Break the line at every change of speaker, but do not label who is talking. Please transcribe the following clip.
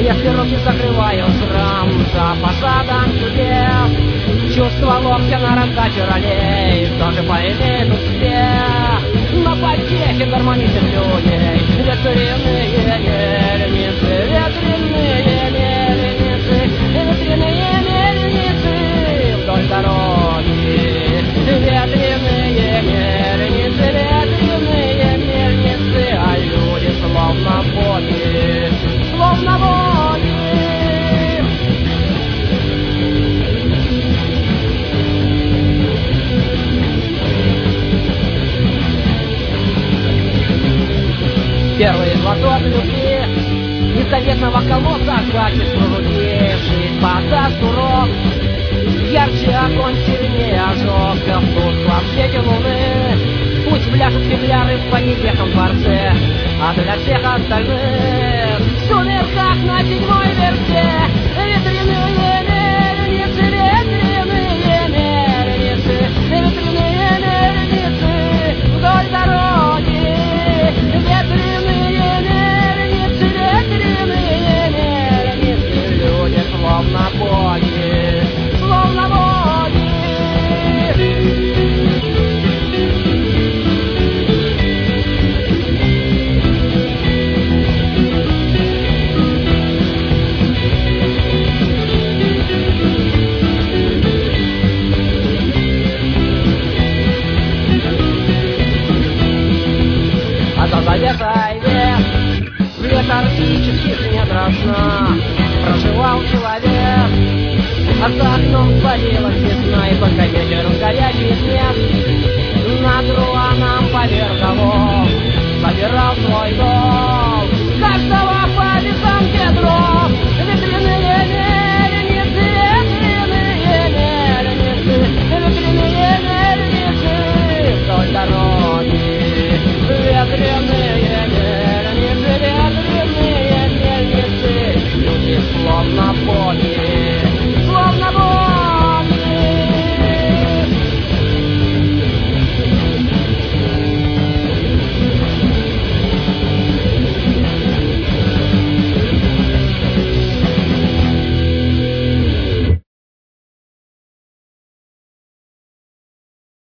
Если руки закрывают шрам за фасадом чудес, чувство локтя на раздаче ролей тоже поимеет успех. На потехе гармоничных людей ветряные мельницы, ветряные мельницы, ветряные мельницы вдоль дороги. Ветряные мельницы, ветряные мельницы, а люди словно боги, словно боги. Первый глоток любви из заветного колодца хватит руки, жизнь подаст урок. Ярче огонь, сильнее ожог, тускло в свете луны. Пусть пляшут фигляры в понедельном дворце, а для всех остальных в сумерках на седьмой версте. Ветряные мельницы, ветряные мельницы, ветряные мельницы вдоль дороги. Ветряные мельницы, ветряные мельницы, люди словно боги, словно боги. А за завесой век в летаргических недрах сна проживал человек. А за окном царилась весна, и только ветер с горячий снег над Руаном поверх голов забирал свой дом.